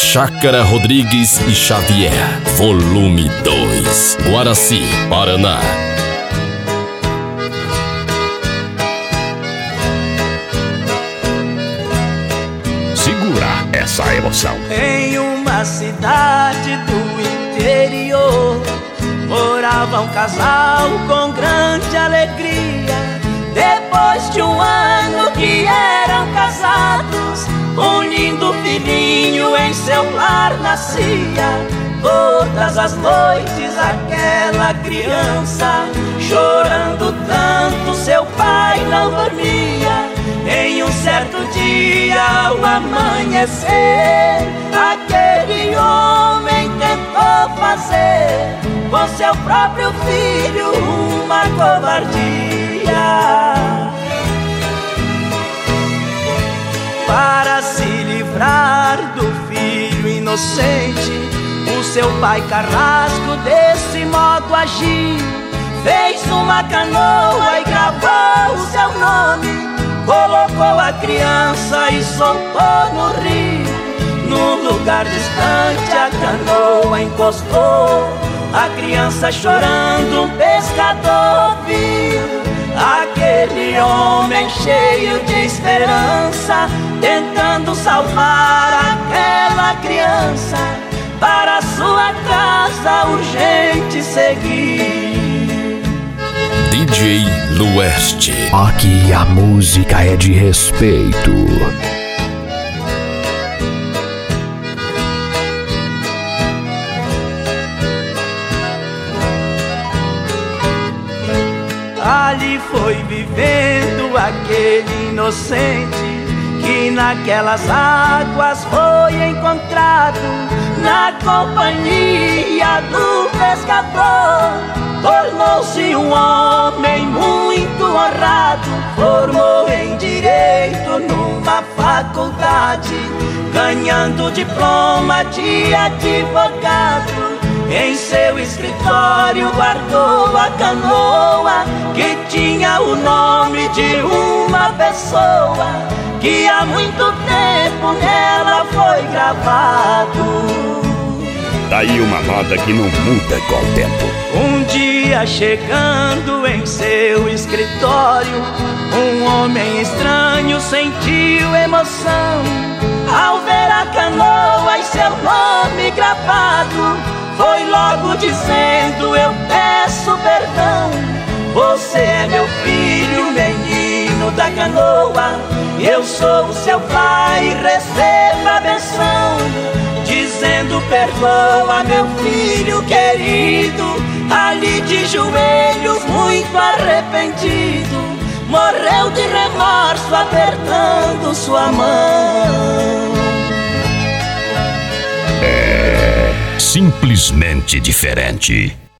Chácara Rodrigues e Xavier, volume 2, Guaraci, Paraná. Segura essa emoção. Em uma cidade do interior morava um casal com grande alegria. Depois de um ano que eram casados, um lindo filhinho em seu lar nascia. Todas as noites aquela criança, chorando tanto, seu pai não dormia. Em um certo dia, ao amanhecer, aquele homem tentou fazer com seu próprio filho uma covardia. Para se livrar do filho inocente, o seu pai carrasco desse modo agiu. Fez uma canoa e gravou o seu nome, colocou a criança e soltou no rio. Num lugar distante a canoa encostou, a criança chorando um pescador viu. Aquele homem cheio de esperança, tentando salvar aquela criança, para sua casa urgente seguir. DJ Lueste. Aqui a música é de respeito. Ali foi vivendo aquele inocente, que naquelas águas foi encontrado, na companhia do pescador. Tornou-se um homem muito honrado, formou em direito numa faculdade, ganhando diploma de advogado. Em seu escritório guardou a canoa, que tinha o nome de uma pessoa, que há muito tempo nela foi gravado. Daí uma nota que não muda com o tempo. Um dia chegando em seu escritório, um homem estranho sentiu emoção ao ver a canoa e seu nome gravado. Foi logo dizendo: eu peço perdão, você é meu filho, menino da canoa. Eu sou o seu pai, receba a benção. Dizendo: perdoa, meu filho querido. Ali de joelhos, muito arrependido, morreu de remorso, apertando sua mão. Simplesmente diferente.